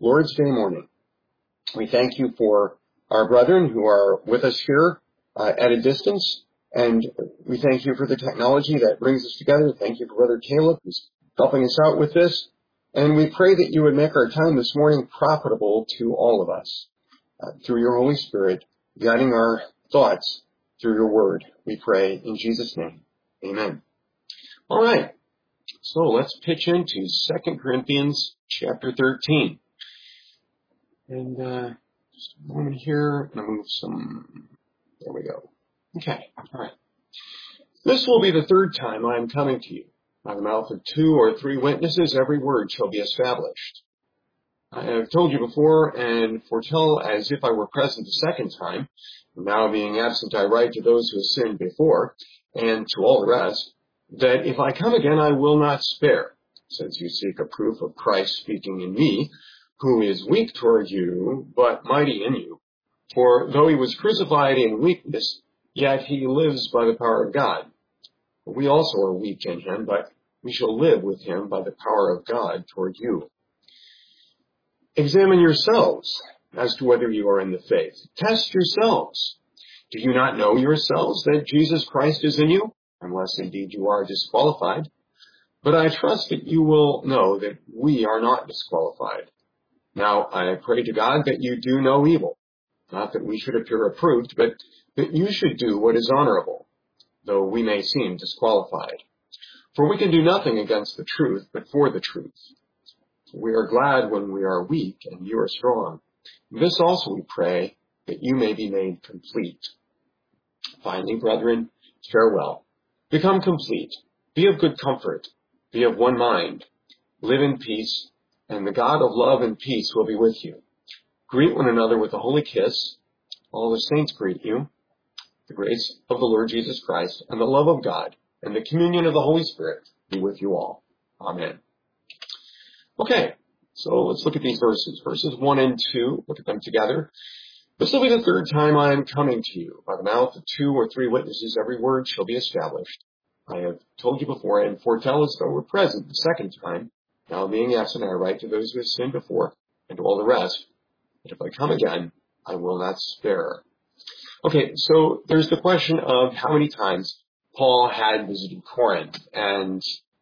Lord's Day morning. We thank you for our brethren who are with us here at a distance, and we thank you for the technology that brings us together. Thank you for Brother Caleb, who's helping us out with this, and we pray that you would make our time this morning profitable to all of us through your Holy Spirit, guiding our thoughts through your word. We pray in Jesus' name. Amen. All right. So let's pitch into 2 Corinthians chapter 13. And just a moment here. I'm going to move some. There we go. Okay. All right. This will be the third time I am coming to you. By the mouth of 2 or 3 witnesses, every word shall be established. I have told you before and foretell as if I were present the second time. Now being absent, I write to those who have sinned before and to all the rest, that if I come again, I will not spare, since you seek a proof of Christ speaking in me, who is weak toward you, but mighty in you. For though he was crucified in weakness, yet he lives by the power of God. We also are weak in him, but we shall live with him by the power of God toward you. Examine yourselves as to whether you are in the faith. Test yourselves. Do you not know yourselves that Jesus Christ is in you? Unless indeed you are disqualified. But I trust that you will know that we are not disqualified. Now I pray to God that you do no evil. Not that we should appear approved, but that you should do what is honorable, though we may seem disqualified. For we can do nothing against the truth, but for the truth. We are glad when we are weak and you are strong. This also we pray, that you may be made complete. Finally, brethren, farewell. Become complete. Be of good comfort. Be of one mind. Live in peace, and the God of love and peace will be with you. Greet one another with a holy kiss. All the saints greet you. The grace of the Lord Jesus Christ and the love of God and the communion of the Holy Spirit be with you all. Amen. Okay, so let's look at these verses. Verses 1 and 2, look at them together. This will be the third time I am coming to you. By the mouth of 2 or 3 witnesses, every word shall be established. I have told you before and foretell as though we're present the second time. Now being absent, I write to those who have sinned before and to all the rest. But if I come again, I will not spare. Okay, so there's the question of how many times Paul had visited Corinth. And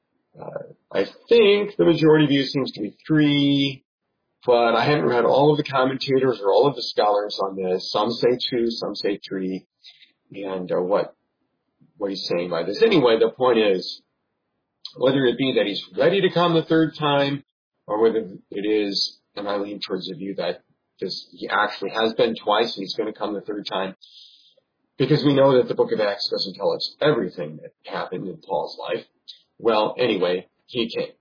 I think the majority view seems to be 3. But I haven't read all of the commentators or all of the scholars on this. Some say 2, some say 3, and what he's saying by this. Anyway, the point is, whether it be that he's ready to come the third time, or whether it is, and I lean towards the view that he actually has been twice and he's going to come the third time, because we know that the book of Acts doesn't tell us everything that happened in Paul's life. Well, anyway, he came.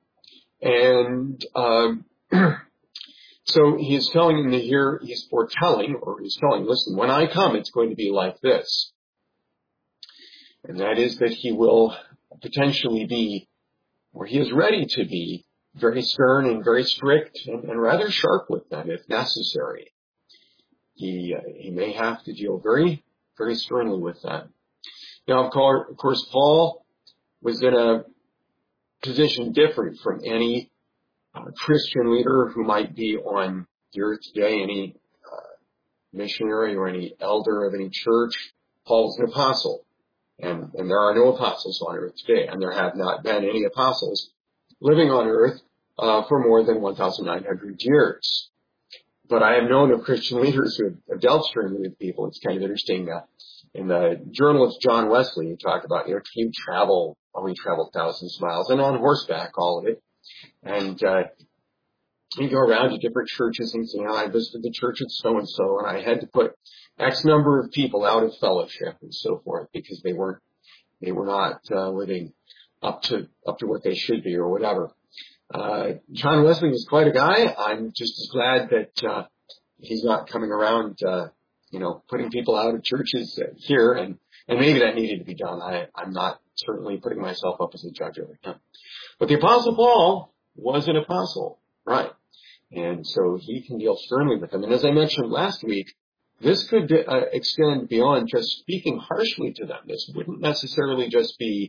And so he's telling him here, he's foretelling, or he's telling, listen, when I come, it's going to be like this. And that is that he will potentially be, or he is ready to be, very stern and very strict and rather sharp with them if necessary. He may have to deal very, very sternly with them. Now, of course, Paul was in a position different from any Christian leader who might be on the earth today, any missionary or any elder of any church. Paul's an apostle, and there are no apostles on earth today, and there have not been any apostles living on earth for more than 1,900 years. But I have known of Christian leaders who have dealt sternly with people. It's kind of interesting. In the journalist John Wesley, he talked about, he traveled thousands of miles, and on horseback, all of it. And he'd go around to different churches and say, I visited the church at so-and-so, and I had to put X number of people out of fellowship and so forth because they were not living up to what they should be or whatever. John Wesley was quite a guy. I'm just as glad that he's not coming around, putting people out of churches here, and maybe that needed to be done. I'm not certainly putting myself up as a judge over him. But the Apostle Paul was an apostle, right? And so he can deal sternly with them. And as I mentioned last week, this could extend beyond just speaking harshly to them. This wouldn't necessarily just be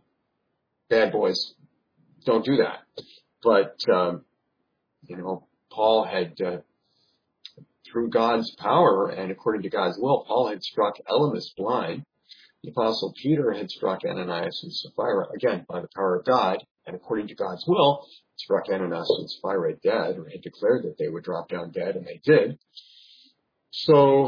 bad boys, don't do that. But, Paul had, through God's power and according to God's will, Paul had struck Elymas blind. The Apostle Peter had struck Ananias and Sapphira, again, by the power of God, and according to God's will, struck Ananias and Sapphira dead, or had declared that they would drop down dead, and they did. So,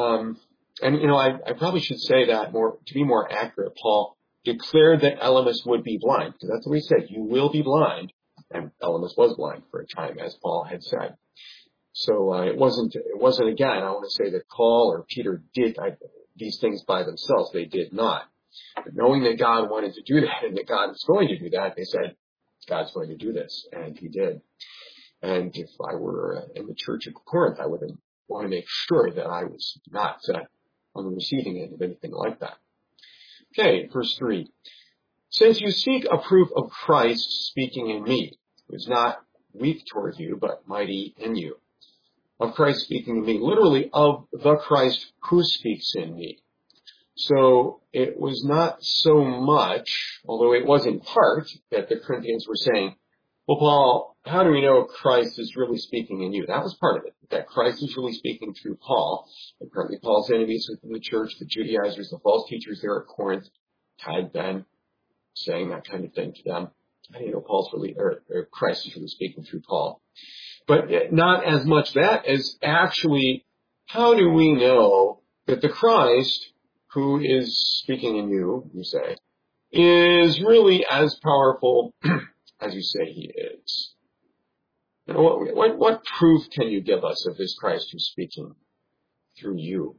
I probably should say that to be more accurate, Paul declared that Elymas would be blind, because that's what he said, you will be blind, and Elymas was blind for a time, as Paul had said. So, it wasn't again, I want to say that Paul or Peter did these things by themselves. They did not. But knowing that God wanted to do that and that God was going to do that, they said, God's going to do this. And he did. And if I were in the church of Corinth, I would want to make sure that I was not on the receiving end of anything like that. Okay, verse 3. Since you seek a proof of Christ speaking in me, who is not weak toward you, but mighty in you. Of Christ speaking in me, literally of the Christ who speaks in me. So it was not so much, although it was in part, that the Corinthians were saying, well, Paul, how do we know Christ is really speaking in you? That was part of it, that Christ is really speaking through Paul. And apparently Paul's enemies within the church, the Judaizers, the false teachers there at Corinth, had been saying that kind of thing to them. How do you know Christ is really speaking through Paul? But not as much that as actually, how do we know that the Christ who is speaking in you, you say, is really as powerful as you say he is? You know, what proof can you give us of this Christ who's speaking through you?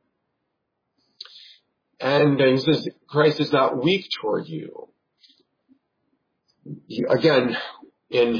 And he says, Christ is not weak toward you. Again, in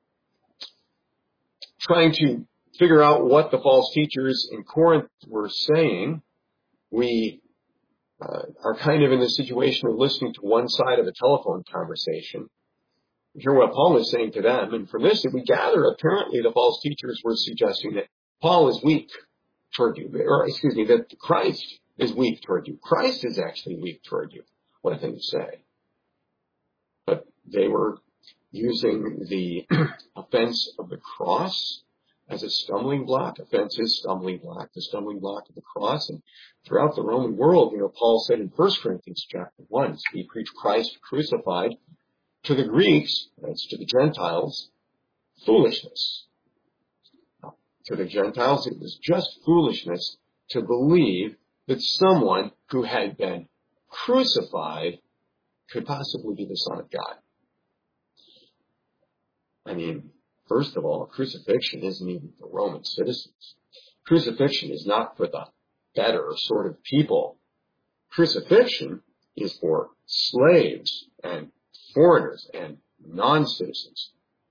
trying to figure out what the false teachers in Corinth were saying, we are kind of in the situation of listening to one side of a telephone conversation. We hear what Paul is saying to them, and from this, we gather apparently the false teachers were suggesting that Paul is weak toward you, that Christ is weak toward you. Christ is actually weak toward you. What a thing to say. But they were using the offense of the cross as a stumbling block. Offense is stumbling block, the stumbling block of the cross. And throughout the Roman world, Paul said in 1 Corinthians chapter 1, he preached Christ crucified. To the Greeks, that's to the Gentiles, foolishness. To the Gentiles, it was just foolishness to believe that someone who had been crucified could possibly be the Son of God. I mean, first of all, crucifixion isn't even for Roman citizens. Crucifixion is not for the better sort of people. Crucifixion is for slaves and foreigners and non-citizens.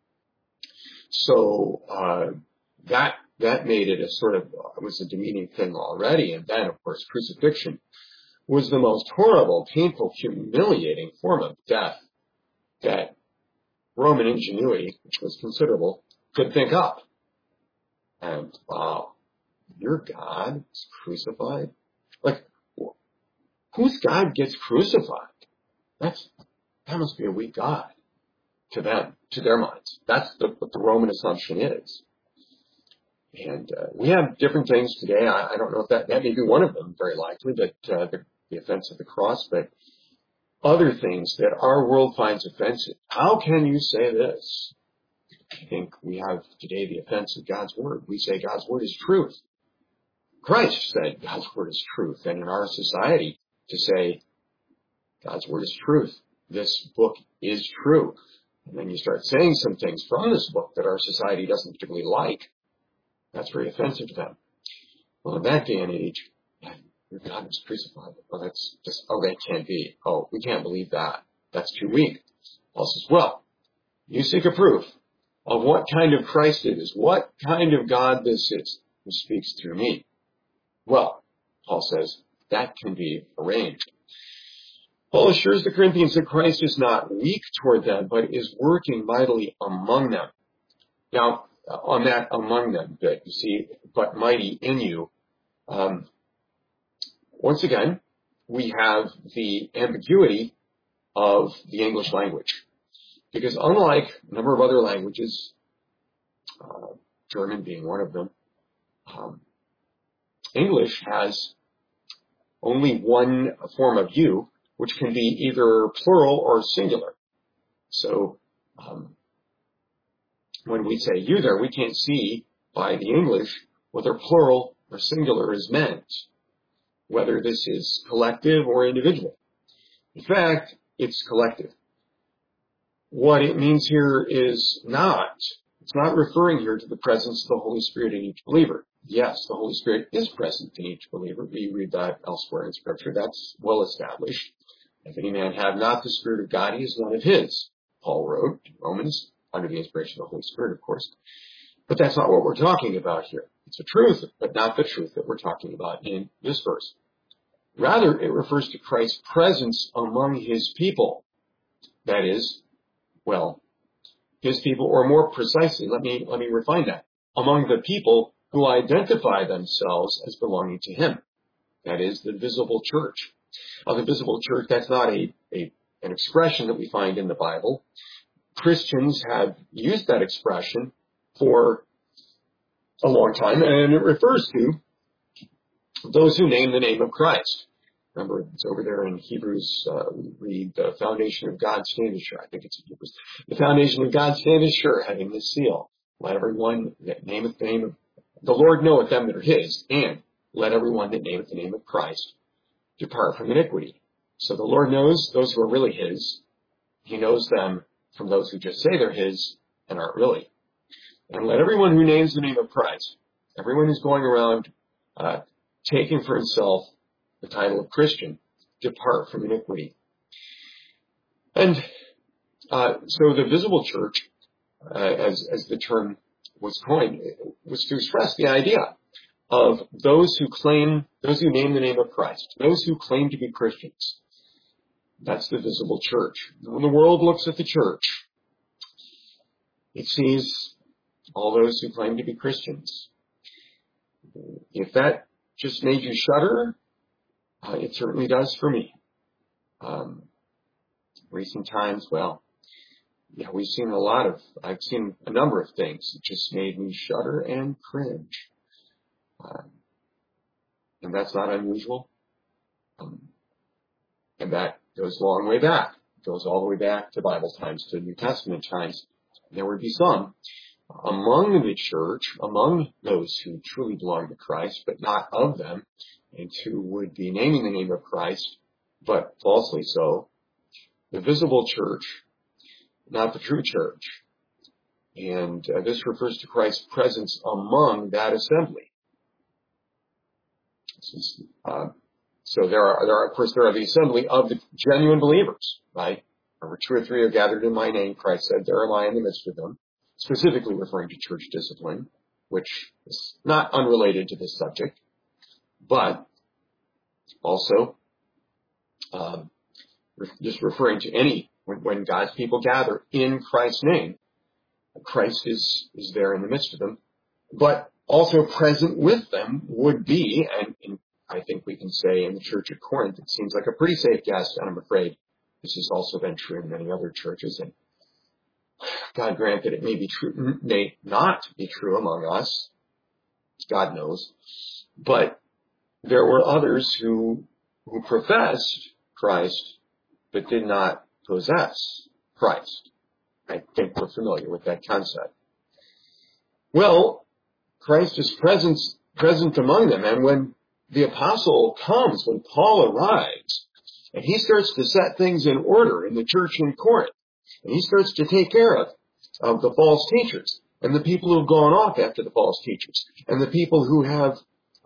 So that made it it was a demeaning thing already. And then, of course, crucifixion was the most horrible, painful, humiliating form of death that Roman ingenuity, which was considerable, could think up. And wow, your God is crucified? Like, whose God gets crucified? That must be a weak God to them, to their minds. That's what the Roman assumption is. And we have different things today. I don't know if that may be one of them, very likely, but the offense of the cross, but other things that our world finds offensive. How can you say this? I think we have today the offense of God's word. We say God's word is truth. Christ said God's word is truth. And in our society, to say God's word is truth, this book is true. And then you start saying some things from this book that our society doesn't particularly like. That's very offensive to them. Well, in that day and age, your God was crucified. Well, that's just, that can't be. Oh, we can't believe that. That's too weak. Paul says, well, you seek a proof of what kind of Christ it is, what kind of God this is who speaks through me. Well, Paul says, that can be arranged. Paul assures the Corinthians that Christ is not weak toward them, but is working mightily among them. Now, on that among them bit, you see, but mighty in you, once again, we have the ambiguity of the English language. Because unlike a number of other languages, German being one of them. English has only one form of you, which can be either plural or singular. So when we say you there, we can't see by the English whether plural or singular is meant, whether this is collective or individual. In fact, it's collective. What it means here is it's not referring here to the presence of the Holy Spirit in each believer. Yes, the Holy Spirit is present in each believer. We read that elsewhere in Scripture. That's well established. If any man have not the Spirit of God, he is none of his. Paul wrote in Romans, under the inspiration of the Holy Spirit, of course. But that's not what we're talking about here. It's a truth, but not the truth that we're talking about in this verse. Rather, it refers to Christ's presence among his people. That is, his people, or more precisely, let me refine that, among the people who identify themselves as belonging to him. That is, the visible church. The visible church, that's not an expression that we find in the Bible. Christians have used that expression for a long time, and it refers to those who name the name of Christ. Remember, it's over there in Hebrews, we read the foundation of God standeth sure. I think it's in Hebrews. The foundation of God standeth sure, having this seal. Let everyone that nameth the name of the Lord knoweth them that are his, and let everyone that nameth the name of Christ depart from iniquity. So the Lord knows those who are really his. He knows them from those who just say they're his and aren't really. And let everyone who names the name of Christ, everyone who's going around taking for himself the title of Christian, depart from iniquity. And so the visible church, as the term was coined, was to express the idea of those who name the name of Christ, those who claim to be Christians. That's the visible church. When the world looks at the church, it sees all those who claim to be Christians. If that just made you shudder, it certainly does for me. Recent times, we've seen I've seen a number of things that just made me shudder and cringe. And that's not unusual. And that goes a long way back. It goes all the way back to Bible times, to New Testament times. There would be some among the church, among those who truly belong to Christ, but not of them, and who would be naming the name of Christ, but falsely so, the visible church, not the true church. And this refers to Christ's presence among that assembly. So there are, of course, the assembly of the genuine believers, right? Where 2 or 3 are gathered in my name, Christ said, there am I in the midst of them, specifically referring to church discipline, which is not unrelated to this subject, but also just referring to when God's people gather in Christ's name, Christ is there in the midst of them, but also present with them would be, and I think we can say in the church at Corinth, it seems like a pretty safe guess, and I'm afraid this has also been true in many other churches, and God grant that it may be true, may not be true among us, God knows, but there were others who professed Christ, but did not possess Christ. I think we're familiar with that concept. Well, Christ is present among them, and when the apostle comes, when Paul arrives, and he starts to set things in order in the church in Corinth, and he starts to take care of the false teachers, and the people who have gone off after the false teachers, and the people who have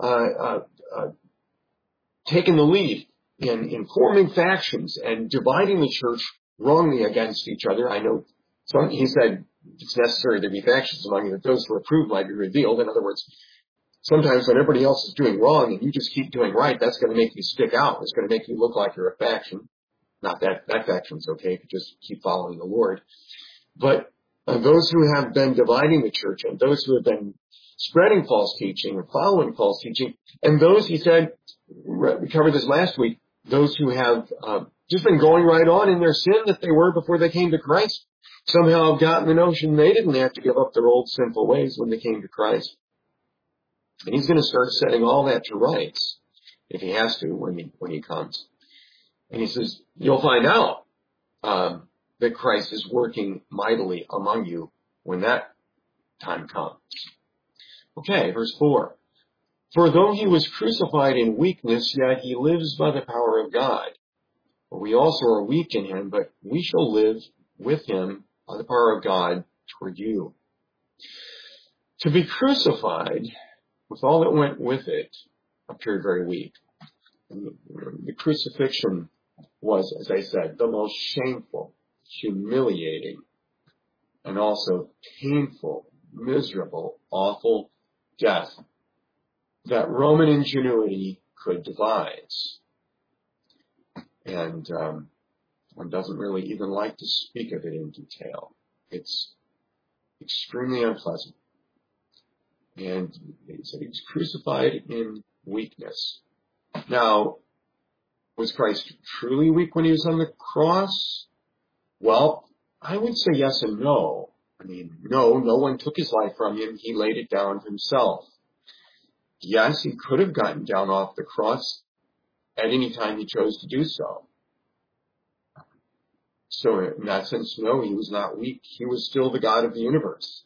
taken the lead in forming factions and dividing the church wrongly against each other. I know he said it's necessary to be factions among you, that those who are approved might be revealed. In other words, sometimes when everybody else is doing wrong and you just keep doing right, that's going to make you stick out. It's going to make you look like you're a faction. Not that faction's okay if you just keep following the Lord. But those who have been dividing the church, and those who have been spreading false teaching or following false teaching, and those, he said, we covered this last week, those who have just been going right on in their sin that they were before they came to Christ. Somehow have gotten the notion they didn't have to give up their old sinful ways when they came to Christ. And he's going to start setting all that to rights if he has to when he comes. And he says, you'll find out that Christ is working mightily among you when that time comes. Okay, verse 4. For though he was crucified in weakness, yet he lives by the power of God. For we also are weak in him, but we shall live with him by the power of God toward you. To be crucified, with all that went with it, appeared very weak. The crucifixion was, as I said, the most shameful, humiliating, and also painful, miserable, awful death that Roman ingenuity could devise. And one doesn't really even like to speak of it in detail. It's extremely unpleasant. And he said he was crucified in weakness. Now, was Christ truly weak when he was on the cross? Well, I would say yes and no. I mean, no one took his life from him. He laid it down himself. Yes, he could have gotten down off the cross at any time he chose to do so. So in that sense, no, he was not weak. He was still the God of the universe.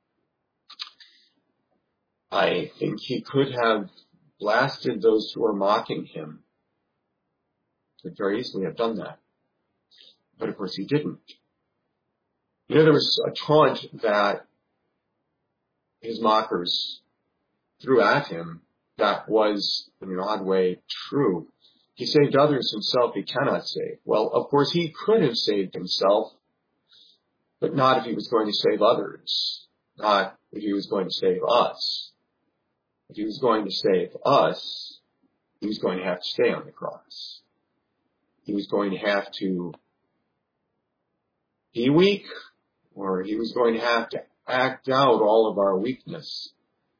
I think he could have blasted those who were mocking him. Could very easily have done that. But of course he didn't. You know, there was a taunt that his mockers threw at him that was, in an odd way, true. He saved others, himself he cannot save. Well, of course he could have saved himself, but not if he was going to save others. Not if he was going to save us. If he was going to save us, he was going to have to stay on the cross. He was going to have to be weak, or he was going to have to act out all of our weakness,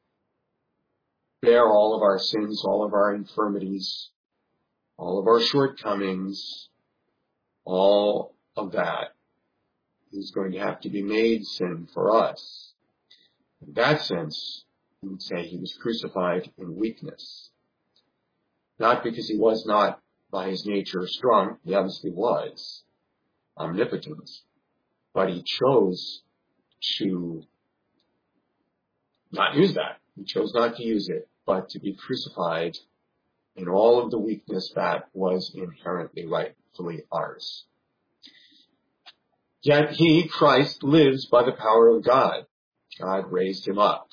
bear all of our sins, all of our infirmities, all of our shortcomings, all of that. He's going to have to be made sin for us. In that sense, we would say he was crucified in weakness. Not because he was not by his nature strong, he obviously was omnipotent, but he chose to not use that. He chose not to use it, but to be crucified in all of the weakness that was inherently rightfully ours. Yet he, Christ, lives by the power of God. God raised him up.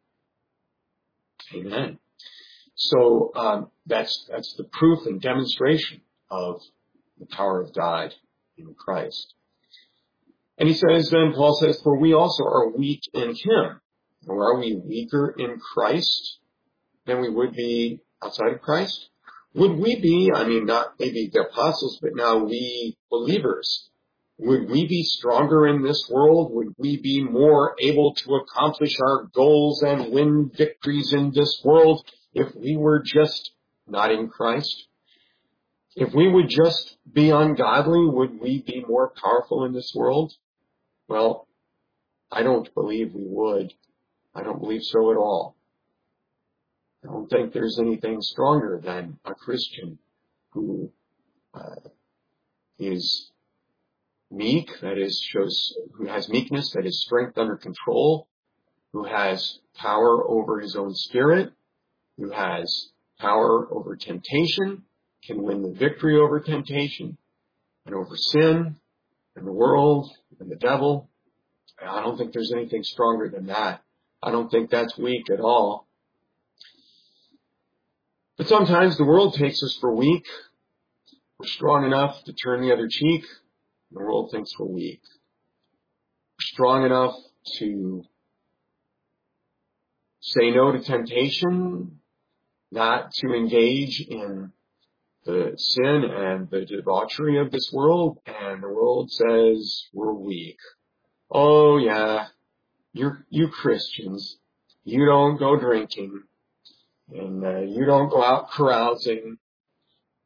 Amen. So that's the proof and demonstration of the power of God in Christ. And he says then, Paul says, for we also are weak in him. Or are we weaker in Christ than we would be outside of Christ? Would we be, not maybe the apostles, but now we believers, would we be stronger in this world? Would we be more able to accomplish our goals and win victories in this world if we were just not in Christ? If we would just be ungodly, would we be more powerful in this world? Well, I don't believe we would. I don't believe so at all. I don't think there's anything stronger than a Christian who is meek, that is, who has meekness, that is, strength under control, who has power over his own spirit, who has power over temptation, can win the victory over temptation and over sin and the world and the devil. I don't think there's anything stronger than that. I don't think that's weak at all. But sometimes the world takes us for weak. We're strong enough to turn the other cheek. The world thinks we're weak. We're strong enough to say no to temptation, not to engage in the sin and the debauchery of this world, and the world says we're weak. Oh yeah, you Christians, you don't go drinking, and you don't go out carousing,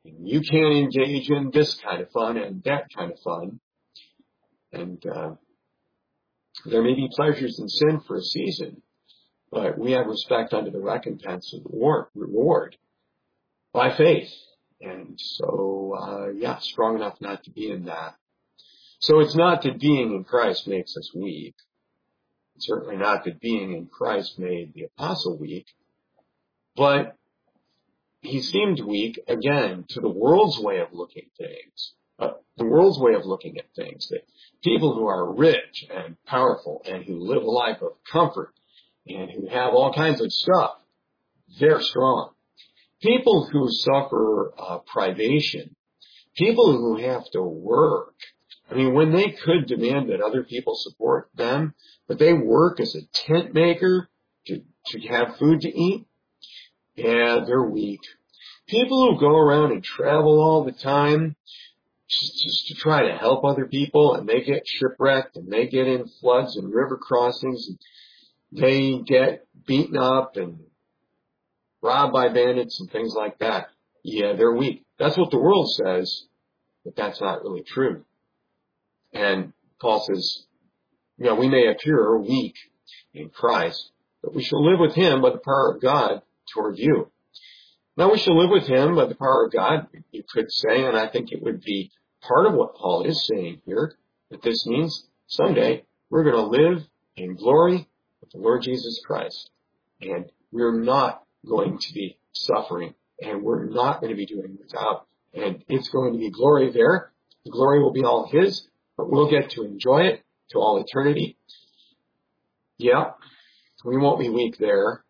You can't engage in this kind of fun and that kind of fun. And there may be pleasures in sin for a season, but we have respect unto the recompense of the reward by faith. And so, strong enough not to be in that. So it's not that being in Christ makes us weak. It's certainly not that being in Christ made the apostle weak. But he seemed weak, again, to the world's way of looking at things. The world's way of looking at things. That people who are rich and powerful and who live a life of comfort and who have all kinds of stuff, they're strong. People who suffer privation, people who have to work, I mean, when they could demand that other people support them, but they work as a tent maker to have food to eat, they're weak. People who go around and travel all the time just to try to help other people, and they get shipwrecked, and they get in floods and river crossings, and they get beaten up and robbed by bandits and things like that. Yeah, they're weak. That's what the world says, but that's not really true. And Paul says, we may appear weak in Christ, but we shall live with him by the power of God toward you. Now we shall live with him by the power of God, you could say, and I think it would be part of what Paul is saying here, that this means someday we're going to live in glory with the Lord Jesus Christ. And we're not going to be suffering, and we're not going to be doing without. And it's going to be glory there. The glory will be all his, but we'll get to enjoy it to all eternity. Yeah, we won't be weak there.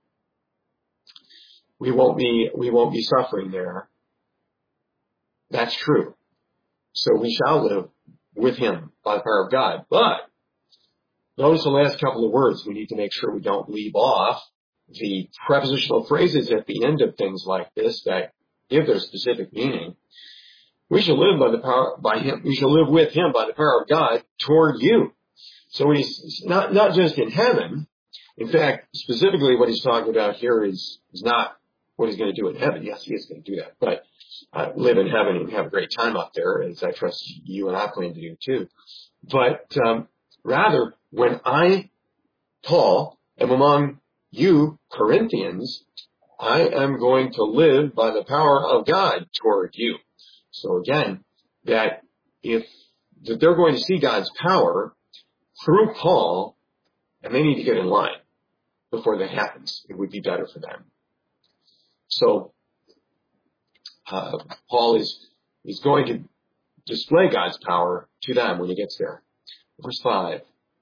We won't be suffering there. That's true. So we shall live with him by the power of God. But notice the last couple of words. We need to make sure we don't leave off the prepositional phrases at the end of things like this that give their specific meaning. We shall live we shall live with him by the power of God toward you. So he's not just in heaven. In fact, specifically what he's talking about here is not what he's going to do in heaven. Yes, he is going to do that, but live in heaven and have a great time up there, as I trust you and I plan to do too. But rather, when I, Paul, am among you, Corinthians, I am going to live by the power of God toward you. So again, that they're going to see God's power through Paul, and they need to get in line before that happens. It would be better for them. So Paul is going to display God's power to them when he gets there. Verse 5.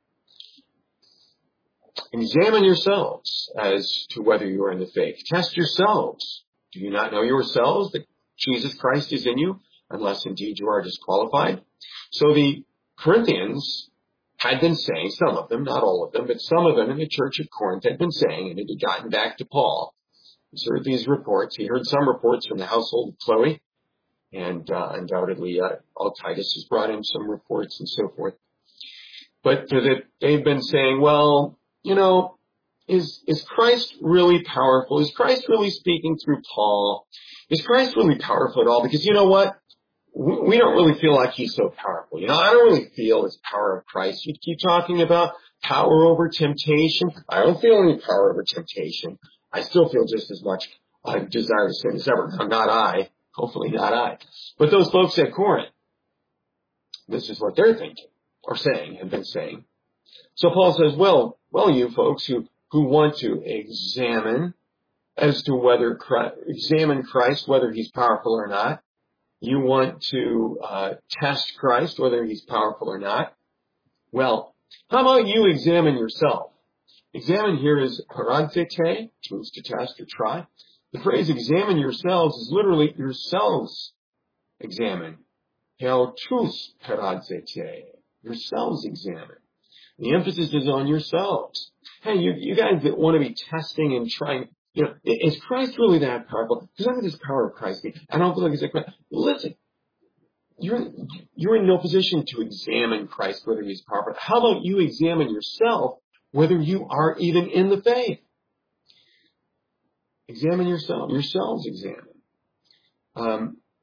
Examine yourselves as to whether you are in the faith. Test yourselves. Do you not know yourselves that Jesus Christ is in you, unless indeed you are disqualified? So the Corinthians had been saying, some of them, not all of them, but some of them in the church of Corinth had been saying, and it had gotten back to Paul. He heard these reports. He heard some reports from the household of Chloe, and undoubtedly Titus has brought in some reports and so forth. But that they've been saying, well, is Christ really powerful? Is Christ really speaking through Paul? Is Christ really powerful at all? Because you know what? We don't really feel like he's so powerful. I don't really feel this power of Christ. You keep talking about power over temptation. I don't feel any power over temptation. I still feel just as much desire to sin as ever. Now, not I. Hopefully not I. But those folks at Corinth, this is what they're thinking or saying, have been saying. So Paul says, well, you folks who want to examine as to examine Christ, whether he's powerful or not. You want to test Christ, whether he's powerful or not. Well, how about you examine yourself? Examine here is paranthete, which means to test or try. The phrase examine yourselves is literally yourselves examine. Heautus paranthete. Yourselves examine. The emphasis is on yourselves. Hey, you guys that want to be testing and trying, is Christ really that powerful? Because look at this power of Christ. I don't feel like it's like, listen, you're in no position to examine Christ, whether he's powerful. How about you examine yourself, whether you are even in the faith? Examine yourselves examine.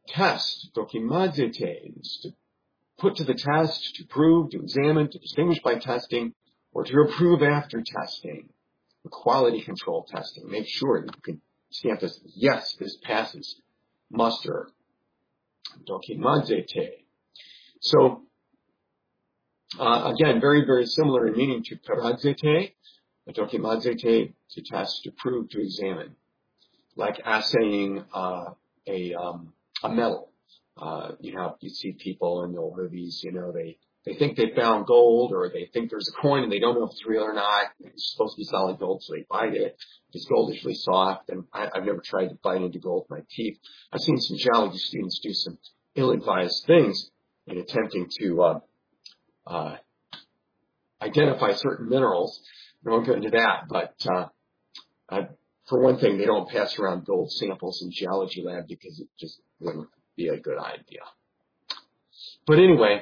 test, dokimadzete, is to put to the test, to prove, to examine, to distinguish by testing, or to approve after testing. The quality control testing. Make sure that you can stamp this, yes, this passes muster. Dokimadzete. So, again, very, very similar in meaning to paradzete. Dokimadzete, to test, to prove, to examine. Like assaying a metal. You see people in the old movies, they think they found gold, or they think there's a coin and they don't know if it's real or not. It's supposed to be solid gold, so they bite it. This gold is really soft, and I've never tried to bite into gold with my teeth. I've seen some geology students do some ill-advised things in attempting to identify certain minerals. I won't go into that, but for one thing, they don't pass around gold samples in geology lab because it just wouldn't be a good idea. But anyway,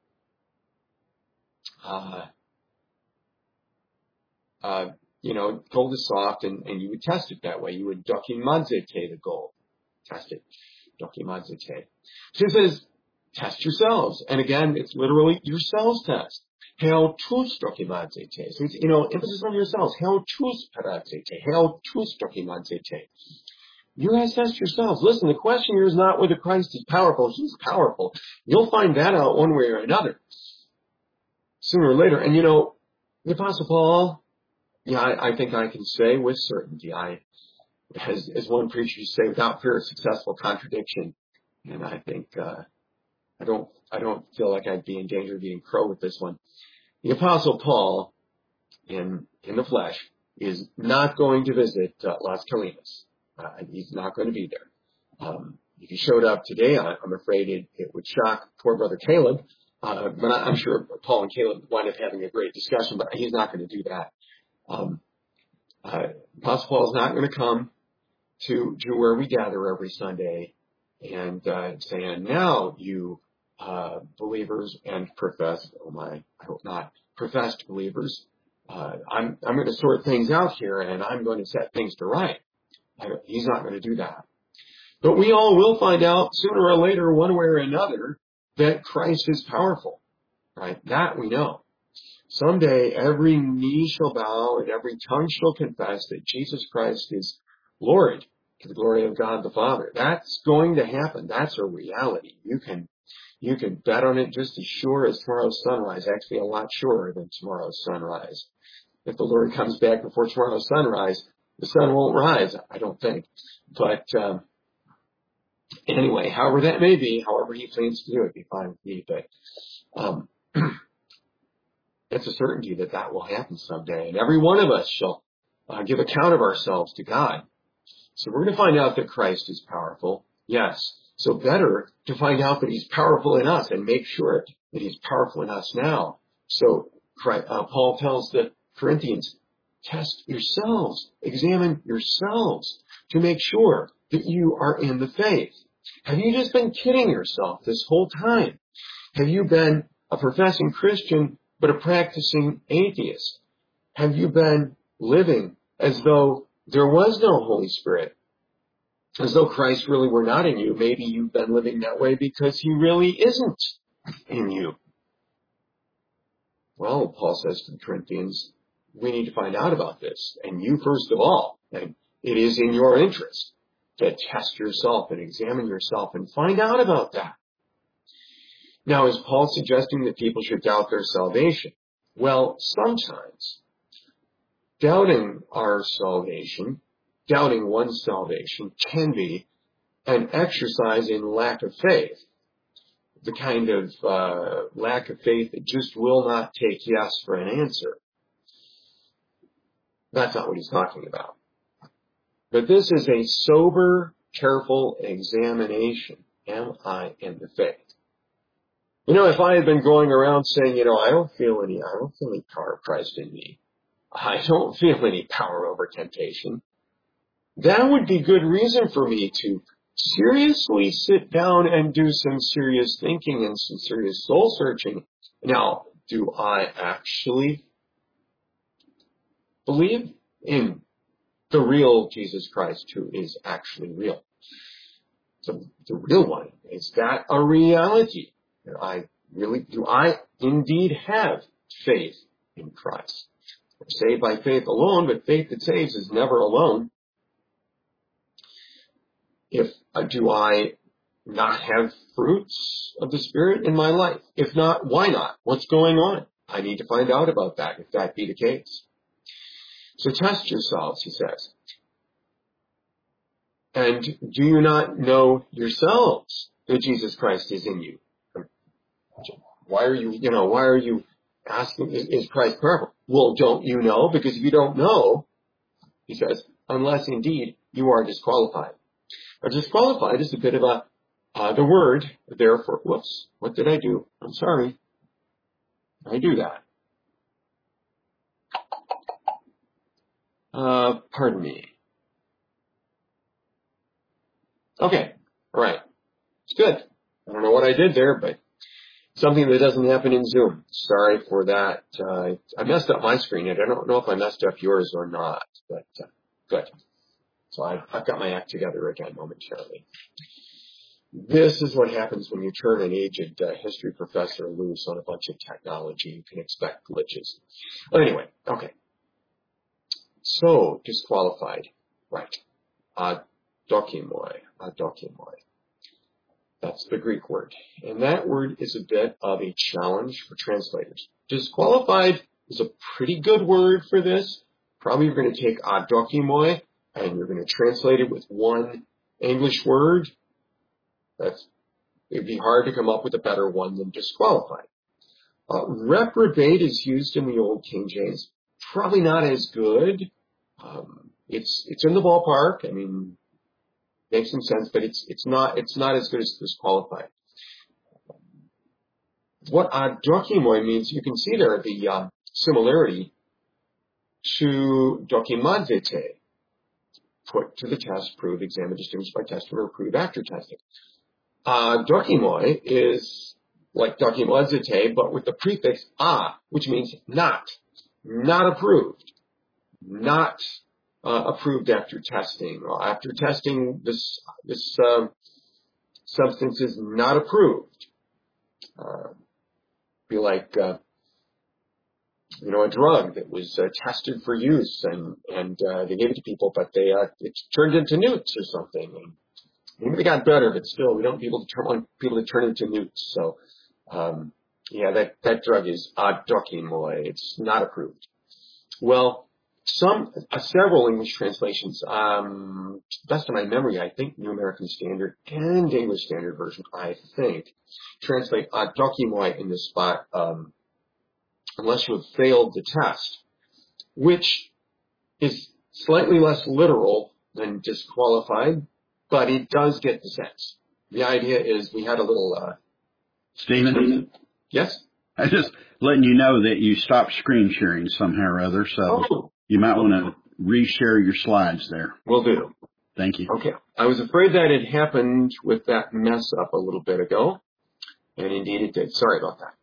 gold is soft, and you would test it that way. You would dokimadzete the gold. Test it. Dokimadzete. So it says, test yourselves. And again, it's literally yourselves test. Heo tus dokimadzete. So it's, emphasis on yourselves. Heo tus paradzete. Heo tus dokimadzete. You guys test yourselves. Listen, the question here is not whether Christ is powerful. He's powerful. You'll find that out one way or another, sooner or later. And the Apostle Paul, I think I can say with certainty, as one preacher used to say, without fear of successful contradiction. And I think, I don't feel like I'd be in danger of being crow with this one. The Apostle Paul, in the flesh, is not going to visit Las Colinas. He's not going to be there. If he showed up today, I'm afraid it would shock poor brother Caleb. But I'm sure Paul and Caleb wind up having a great discussion, but he's not going to do that. Apostle Paul is not going to come to where we gather every Sunday and say, and now you believers and professed, I hope not, professed believers, I'm going to sort things out here and I'm going to set things to right. He's not going to do that. But we all will find out sooner or later, one way or another, that Christ is powerful, right? That we know. Someday every knee shall bow and every tongue shall confess that Jesus Christ is Lord to the glory of God the Father. That's going to happen. That's a reality. You can bet on it just as sure as tomorrow's sunrise, actually a lot surer than tomorrow's sunrise. If the Lord comes back before tomorrow's sunrise, the sun won't rise, I don't think. But anyway, however that may be, however he plans to do it, be fine with me. But it's a certainty that will happen someday. And every one of us shall give account of ourselves to God. So we're going to find out that Christ is powerful. Yes. So better to find out that he's powerful in us and make sure that he's powerful in us now. So Paul tells the Corinthians, test yourselves, examine yourselves to make sure that you are in the faith. Have you just been kidding yourself this whole time? Have you been a professing Christian but a practicing atheist? Have you been living as though there was no Holy Spirit? As though Christ really were not in you? Maybe you've been living that way because he really isn't in you. Well, Paul says to the Corinthians, we need to find out about this. And you first of all. And it is in your interest to test yourself and examine yourself and find out about that. Now, is Paul suggesting that people should doubt their salvation? Well, sometimes doubting our salvation, doubting one's salvation, can be an exercise in lack of faith. The kind of lack of faith that just will not take yes for an answer. That's not what he's talking about. But this is a sober, careful examination. Am I in the faith? If I had been going around saying, I don't feel any power of Christ in me. I don't feel any power over temptation. That would be good reason for me to seriously sit down and do some serious thinking and some serious soul searching. Now, do I actually believe in the real Jesus Christ who is actually real? the real one. Is that a reality? Do I indeed have faith in Christ? We're saved by faith alone, but faith that saves is never alone. Do I not have fruits of the Spirit in my life? If not, why not? What's going on? I need to find out about that, if that be the case. So test yourselves, he says. And do you not know yourselves that Jesus Christ is in you? Why are you asking, is Christ powerful? Well, don't you know? Because if you don't know, he says, unless indeed you are disqualified. Now, disqualified is a bit of the word there for, whoops, what did I do? I'm sorry. I do that. Pardon me. Okay. All right. It's good. I don't know what I did there, but something that doesn't happen in Zoom. Sorry for that. I messed up my screen, and I don't know if I messed up yours or not, but good. So I've got my act together again momentarily. This is what happens when you turn an aged history professor loose on a bunch of technology. You can expect glitches. But anyway, okay. So, disqualified. Right. Adokimoi. That's the Greek word. And that word is a bit of a challenge for translators. Disqualified is a pretty good word for this. Probably you're going to take adokimoi and you're going to translate it with one English word. It'd be hard to come up with a better one than disqualified. Reprobate is used in the Old King James. Probably not as good. It's in the ballpark. I mean, makes some sense, but it's not as good as disqualified. What adokimoi means, you can see there the similarity to dokimadzete. Put to the test, prove, examine, distinguish by testing, or prove after testing. Dokimoi is like dokimadzete, but with the prefix a, which means not approved, not approved after testing. After testing, this substance is not approved. Be like a drug that was tested for use, and they gave it to people, but it turned into newts or something. And maybe they got better, but still, we don't want people to turn into newts. So, that drug is adokimoi. It's not approved. Well, several English translations, best of my memory, I think New American Standard and English Standard Version, I think, translate adokimoi in this spot, unless you have failed the test, which is slightly less literal than disqualified, but it does get the sense. The idea is we had a little, Stephen? Yes? I just letting you know that you stopped screen sharing somehow or other, so you might want to reshare your slides there. Will do. Thank you. Okay. I was afraid that it happened with that mess up a little bit ago, and indeed it did. Sorry about that.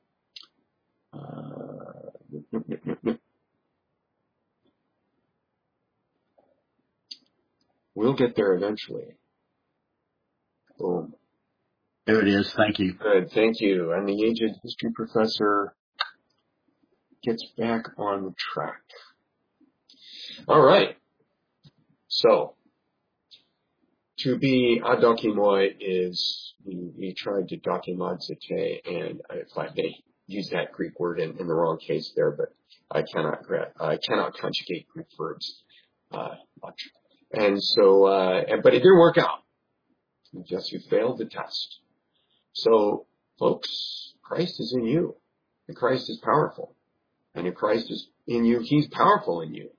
We'll get there eventually. Boom. There it is. Thank you. Good. Thank you. And the aged history professor gets back on track. All right. So, to be adokimoi is, we tried to dokimadzete, and I may use that Greek word in the wrong case there, but I cannot conjugate Greek verbs much. And so, but it didn't work out. Just you failed the test. So, folks, Christ is in you, and Christ is powerful. And if Christ is in you, He's powerful in you.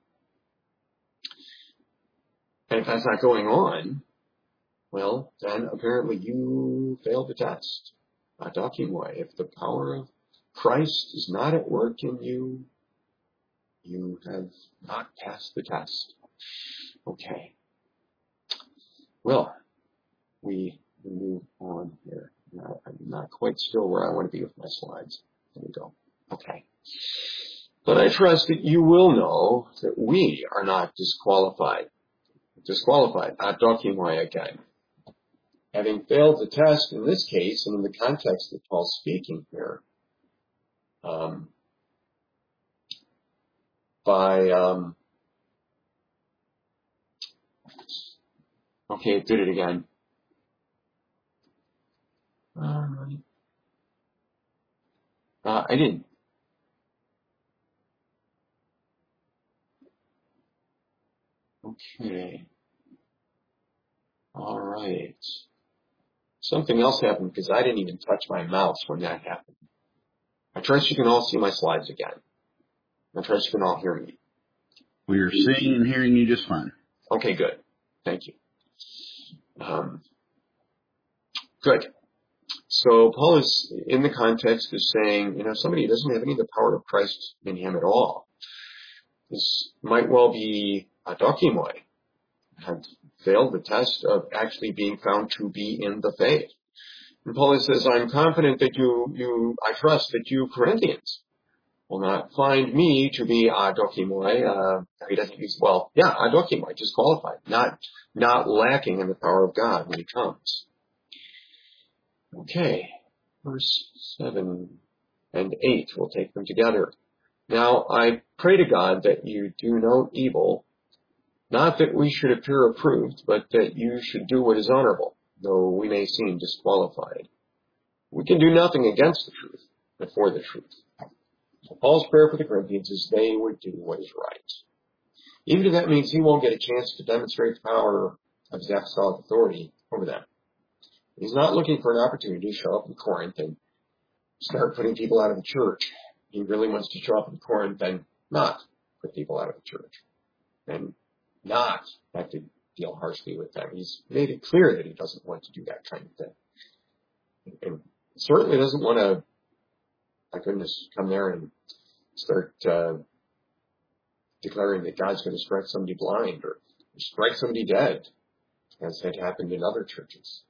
And if that's not going on, well, then apparently you failed the test. Adokimoi. If the power of Christ is not at work in you, you have not passed the test. Okay. Well, we move on here. Now, I'm not quite still where I want to be with my slides. There we go. Okay. But I trust that you will know that we are not disqualified. Adokimoi again. having failed the test in this case, and in the context that Paul's speaking here, okay, it did it again. I didn't. Okay. All right. Something else happened because I didn't even touch my mouse when that happened. I trust you can all see my slides again. I trust you can all hear me. We are seeing and hearing you just fine. Okay, good. Thank you. Good. So Paul is, in the context, is saying, somebody who doesn't have any of the power of Christ in him at all. This might well be a dokimoi, had failed the test of actually being found to be in the faith. And Paul says, I'm confident that I trust that you Corinthians will not find me to be a dokimoi. He doesn't use, a dokimoi, just qualified, not lacking in the power of God when he comes. Okay, verse 7 and 8, we'll take them together. Now I pray to God that you do no evil, not that we should appear approved, but that you should do what is honorable, though we may seem disqualified. We can do nothing against the truth, but for the truth. So Paul's prayer for the Corinthians is they would do what is right. Even if that means he won't get a chance to demonstrate the power of his apostolic authority over them. He's not looking for an opportunity to show up in Corinth and start putting people out of the church. He really wants to show up in Corinth and not put people out of the church and not have to deal harshly with them. He's made it clear that he doesn't want to do that kind of thing. And certainly doesn't want to, my goodness, come there and start declaring that God's going to strike somebody blind or strike somebody dead, as had happened in other churches.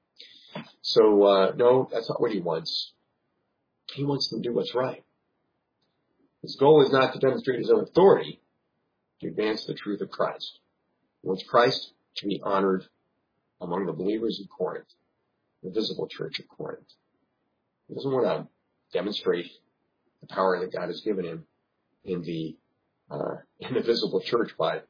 So, no, that's not what he wants. He wants them to do what's right. His goal is not to demonstrate his own authority, to advance the truth of Christ. He wants Christ to be honored among the believers in Corinth, the visible church of Corinth. He doesn't want to demonstrate the power that God has given him in the visible church by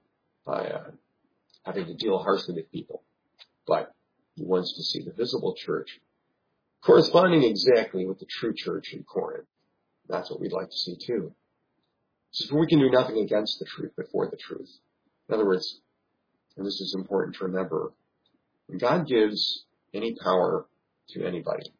having to deal harshly with people. But he wants to see the visible church corresponding exactly with the true church in Corinth. That's what we'd like to see too. So we can do nothing against the truth, but for the truth. In other words, and this is important to remember, when God gives any power to anybody,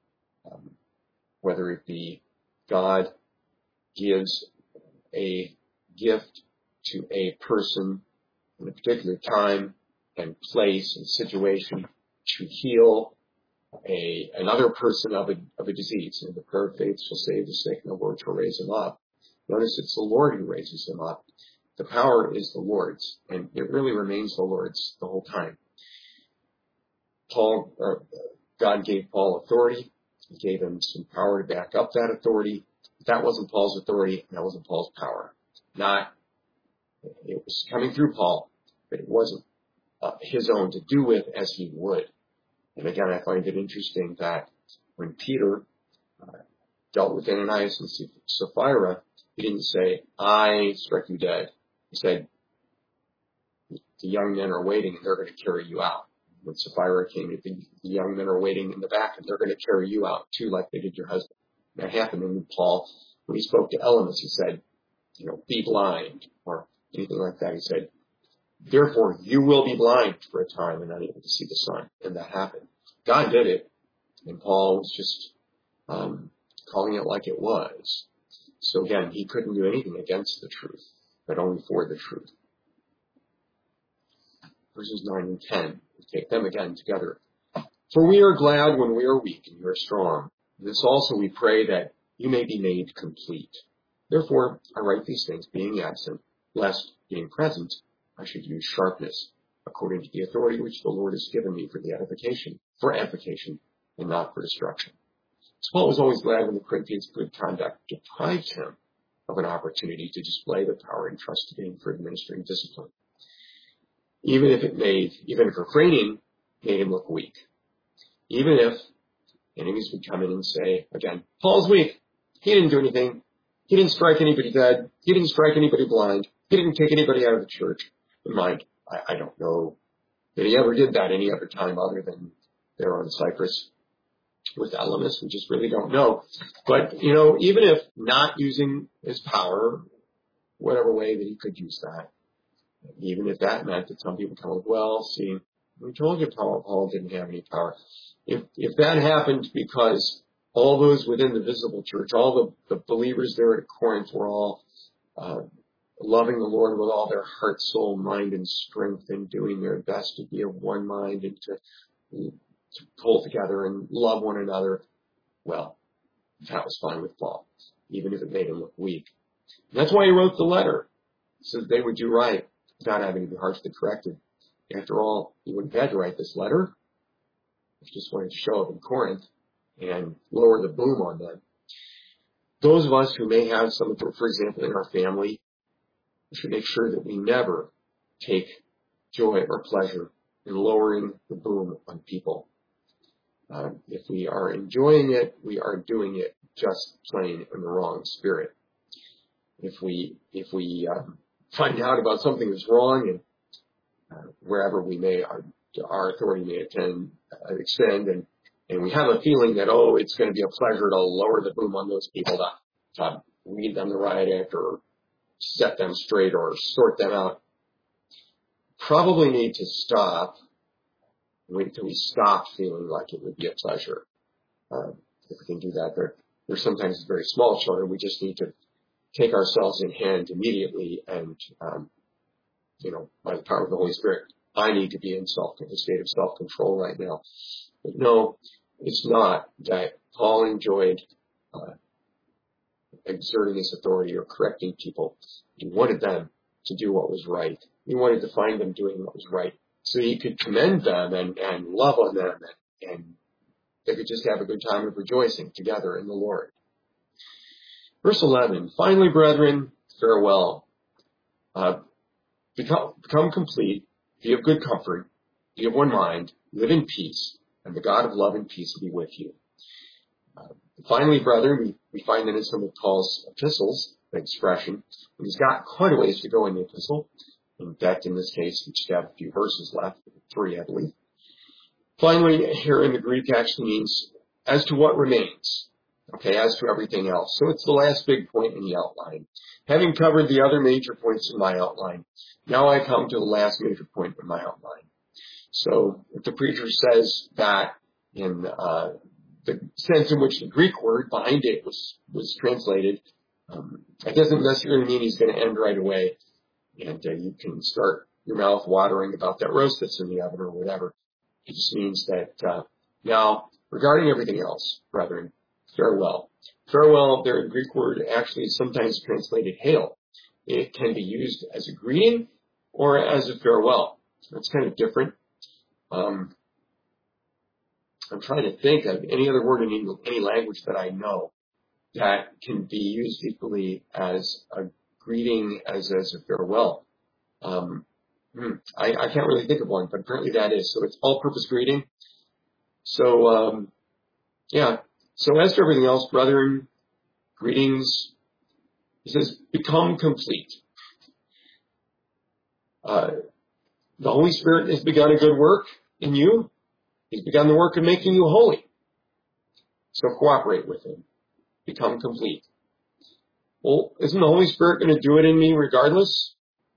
whether it be God gives a gift to a person in a particular time and place and situation to heal another person of a disease. And the prayer of faith shall save the sick, and the Lord shall raise him up. Notice it's the Lord who raises him up. The power is the Lord's, and it really remains the Lord's the whole time. God gave Paul authority. He gave him some power to back up that authority. But that wasn't Paul's authority, and that wasn't Paul's power. It was coming through Paul, but it wasn't his own to do with as he would. And again, I find it interesting that when Peter dealt with Ananias and Sapphira, he didn't say, I struck you dead. He said, the young men are waiting and they're going to carry you out. When Sapphira came, the young men are waiting in the back and they're going to carry you out too, like they did your husband. That happened when Paul, when he spoke to Elymas, he said, be blind or anything like that. He said, therefore you will be blind for a time and unable to see the sun. And that happened. God did it. And Paul was just calling it like it was. So again, he couldn't do anything against the truth, but only for the truth. Verses 9 and 10. We take them again together. For we are glad when we are weak and you are strong. This also we pray that you may be made complete. Therefore, I write these things being absent, lest being present, I should use sharpness, according to the authority which the Lord has given me for edification, and not for destruction. So Paul was always glad when the Corinthians' good conduct deprived him of an opportunity to display the power entrusted in for administering discipline. Even if refraining made him look weak. Even if enemies would come in and say, again, Paul's weak. He didn't do anything. He didn't strike anybody dead. He didn't strike anybody blind. He didn't take anybody out of the church. In mind, I don't know that he ever did that any other time other than there on Cyprus with Elymas. We just really don't know. But, even if not using his power, whatever way that he could use that, even if that meant that some people come up, well, see, we told you Paul didn't have any power. If that happened because all those within the visible church, all the believers there at Corinth were all loving the Lord with all their heart, soul, mind, and strength, and doing their best to be of one mind and to pull together and love one another, well, that was fine with Paul, even if it made him look weak. And that's why he wrote the letter, so that they would do right without having to be harshly corrected. After all, he wouldn't have had to write this letter. He just wanted to show up in Corinth and lower the boom on them. Those of us who may have some, for example, in our family, we should make sure that we never take joy or pleasure in lowering the boom on people. If we are enjoying it, we are doing it just plain in the wrong spirit. If we find out about something that's wrong, and wherever we may, our authority may extend, and we have a feeling that, it's going to be a pleasure to lower the boom on those people, to lead them the right act or set them straight or sort them out, probably need to stop. Wait until we stop feeling like it would be a pleasure. If we can do that, there's sometimes very small children. We just need to take ourselves in hand immediately and, by the power of the Holy Spirit, I need to be in a state of self-control right now. But no, it's not that Paul enjoyed exerting his authority or correcting people. He wanted them to do what was right. He wanted to find them doing what was right, so he could commend them and love on them, and they could just have a good time of rejoicing together in the Lord. Verse 11, finally, brethren, farewell. Become complete, be of good comfort, be of one mind, live in peace, and the God of love and peace will be with you. Finally, brethren, we find that in some of Paul's epistles, the expression, and he's got quite a ways to go in the epistle. In fact, in this case, we just have a few verses left, 3, I believe. Finally, here in the Greek actually means as to what remains, as to everything else. So it's the last big point in the outline. Having covered the other major points in my outline, now I come to the last major point in my outline. So if the preacher says that in the sense in which the Greek word behind it was translated, that doesn't necessarily mean he's going to end right away and you can start your mouth watering about that roast that's in the oven or whatever. It just means that now, regarding everything else, brethren, farewell. Farewell, their Greek word actually is sometimes translated hail. It can be used as a greeting or as a farewell. That's kind of different. I'm trying to think of any other word in any language that I know that can be used equally as a greeting as a farewell. I can't really think of one, but apparently that is. So it's all-purpose greeting. So, So as to everything else, brethren, greetings. He says, become complete. The Holy Spirit has begun a good work in you. He's begun the work of making you holy. So cooperate with him. Become complete. Well, isn't the Holy Spirit going to do it in me regardless?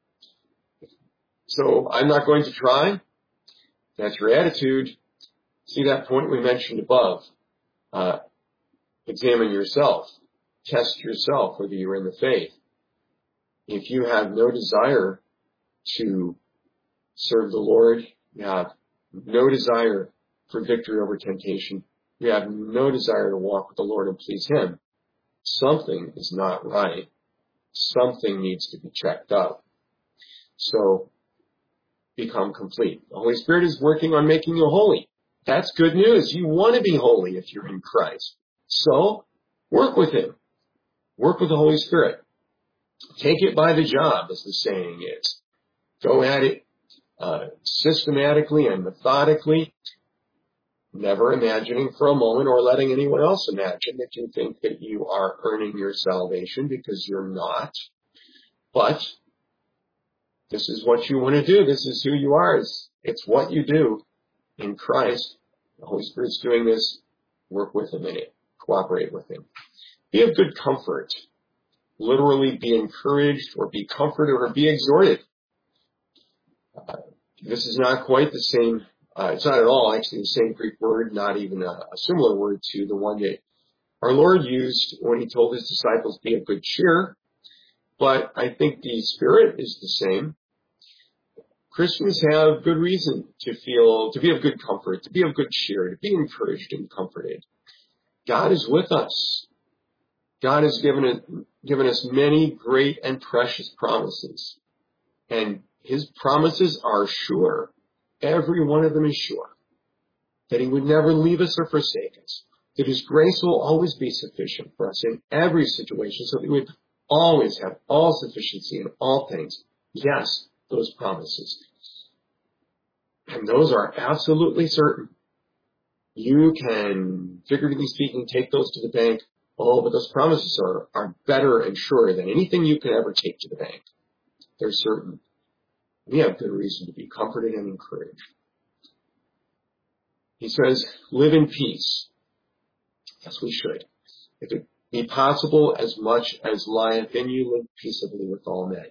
So I'm not going to try? That's your attitude. See that point we mentioned above. Examine yourself. Test yourself whether you're in the faith. If you have no desire to serve the Lord, you have no desire for victory over temptation, you have no desire to walk with the Lord and please him, something is not right. Something needs to be checked out. So, become complete. The Holy Spirit is working on making you holy. That's good news. You want to be holy if you're in Christ. So, work with him. Work with the Holy Spirit. Take it by the job, as the saying is. Go at it systematically and methodically. never imagining for a moment or letting anyone else imagine that you think that you are earning your salvation, because you're not. But this is what you want to do. This is who you are. It's what you do in Christ. The Holy Spirit's doing this. Work with Him in it. Cooperate with Him. Be of good comfort. Literally be encouraged or be comforted or be exhorted. This is not quite the same. It's not at all actually the same Greek word, not even a similar word to the one that our Lord used when He told His disciples, be of good cheer. But I think the spirit is the same. Christians have good reason to be of good comfort, to be of good cheer, to be encouraged and comforted. God is with us. God has given us many great and precious promises. And His promises are sure. Every one of them is sure. That He would never leave us or forsake us. That His grace will always be sufficient for us in every situation, so that we would always have all sufficiency in all things. Yes, those promises. And those are absolutely certain. You can, figuratively speaking, take those to the bank. Oh, but those promises are better and surer than anything you can ever take to the bank. They're certain. We have good reason to be comforted and encouraged. He says, live in peace. Yes, we should. If it be possible, as much as lieth in you, live peaceably with all men.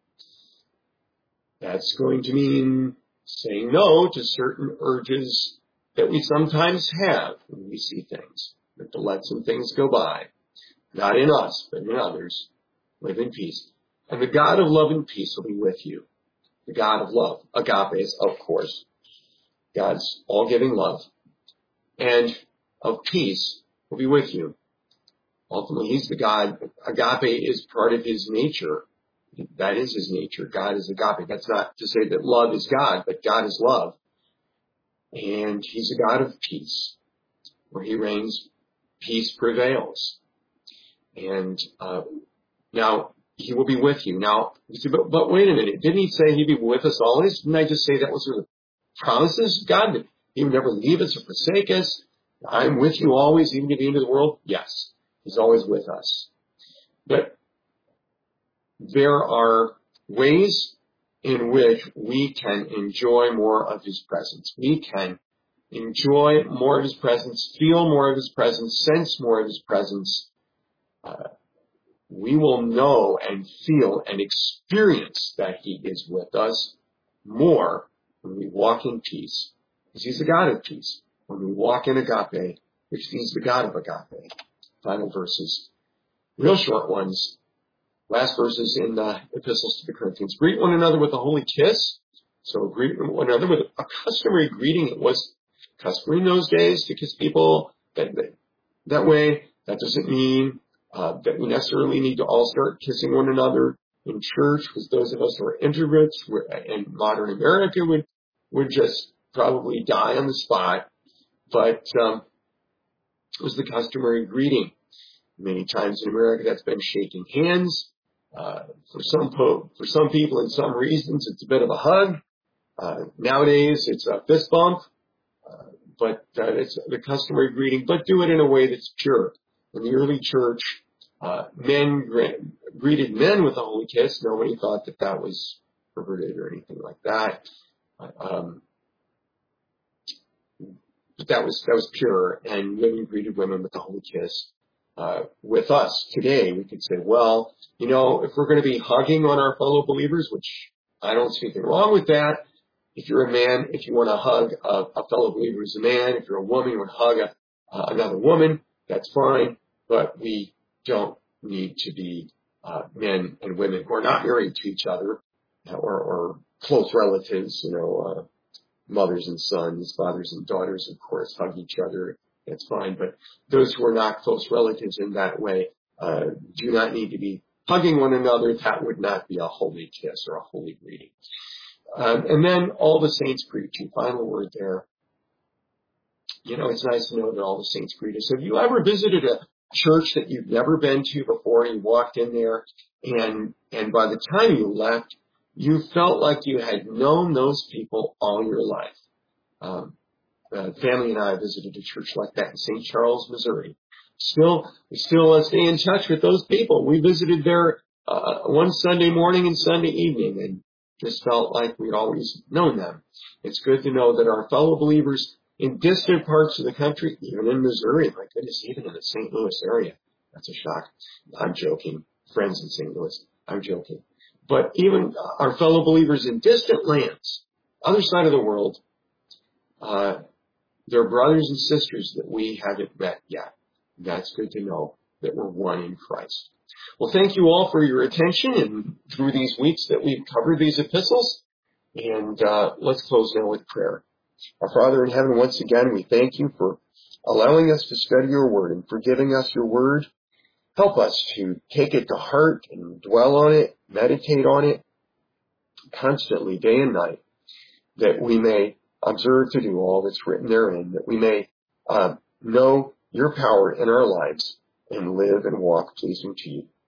That's going to mean saying no to certain urges that we sometimes have when we see things. But to let some things go by. Not in us, but in others. Live in peace. And the God of love and peace will be with you. The God of love. Agape is, of course, God's all-giving love. And of peace will be with you. Ultimately, He's the God. Agape is part of His nature. That is His nature. God is agape. That's not to say that love is God, but God is love. And He's a God of peace. Where He reigns, peace prevails. And now He will be with you. Now, you say, but wait a minute. Didn't He say He'd be with us always? Didn't I just say that was sort of promises? God, He would never leave us or forsake us. I'm with you always, even to the end of the world. Yes, He's always with us. But there are ways in which we can enjoy more of His presence. We can enjoy more of His presence, feel more of His presence, sense more of His presence. We will know and feel and experience that He is with us more when we walk in peace, because He's the God of peace. When we walk in agape, which He's the God of agape. Final verses, real short ones. Last verses in the epistles to the Corinthians. Greet one another with a holy kiss. So greet one another with a customary greeting. It was customary in those days to kiss people that way. That doesn't mean that we necessarily need to all start kissing one another in church, because those of us who are introverts in modern America would just probably die on the spot. But it was the customary greeting. Many times in America, that's been shaking hands. For some people, in some reasons, it's a bit of a hug. Nowadays, it's a fist bump. But it's the customary greeting. But do it in a way that's pure. In the early church, men greeted men with a holy kiss. Nobody thought that was perverted or anything like that. But that was pure, and women greeted women with a holy kiss. With us today, we could say, well, if we're going to be hugging on our fellow believers, which I don't see anything wrong with that. If you're a man, if you want to hug a fellow believer as a man, if you're a woman, you want to hug another woman, that's fine. But we don't need to be men and women who are not married to each other or close relatives, mothers and sons, fathers and daughters, of course, hug each other. That's fine. But those who are not close relatives in that way do not need to be hugging one another. That would not be a holy kiss or a holy greeting. And then all the saints greet you. Final word there. It's nice to know that all the saints greet us. Have you ever visited a church that you've never been to before, and you walked in there, and by the time you left, you felt like you had known those people all your life? Family and I visited a church like that in St. Charles, Missouri. We still stay in touch with those people. We visited there one Sunday morning and Sunday evening, and just felt like we'd always known them. It's good to know that our fellow believers in distant parts of the country, even in Missouri, my goodness, even in the St. Louis area, that's a shock. I'm joking. Friends in St. Louis, I'm joking. But even our fellow believers in distant lands, other side of the world, they're brothers and sisters that we haven't met yet. That's good to know that we're one in Christ. Well, thank you all for your attention and through these weeks that we've covered these epistles. And let's close now with prayer. Our Father in heaven, once again, we thank you for allowing us to study your word and for giving us your word. Help us to take it to heart and dwell on it, meditate on it constantly, day and night, that we may observe to do all that's written therein, that we may know your power in our lives and live and walk pleasing to you.